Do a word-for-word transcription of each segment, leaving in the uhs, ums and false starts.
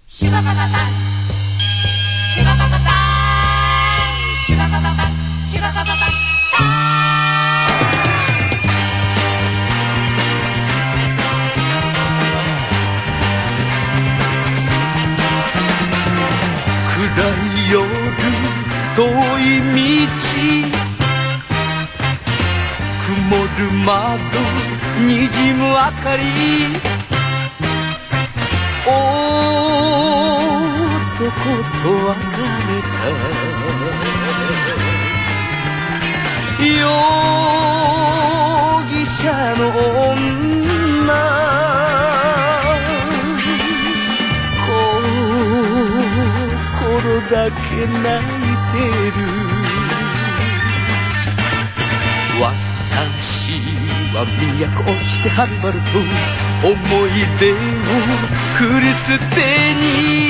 シュババババシュババババシュババババシュババババ暗い夜遠い道曇る窓にじむ明かり男と別れた容疑者の女心だけ泣いてる私は都落ちてはるばると思い出を振り捨てに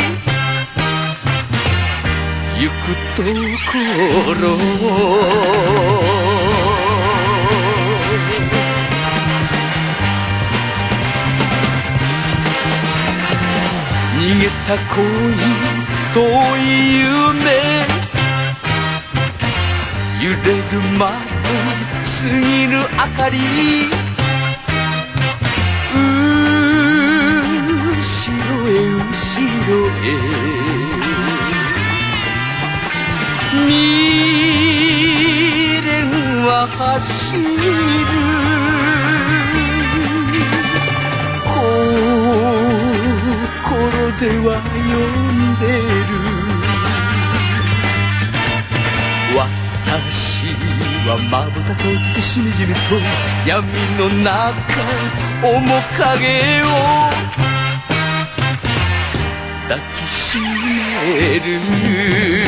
行くところ逃げた恋遠い夢揺れる窓過ぎる明かり後ろへ後ろへ未練は走る心では呼んでる私はまぶた閉じてしみじみと闇の中面影を抱きしめる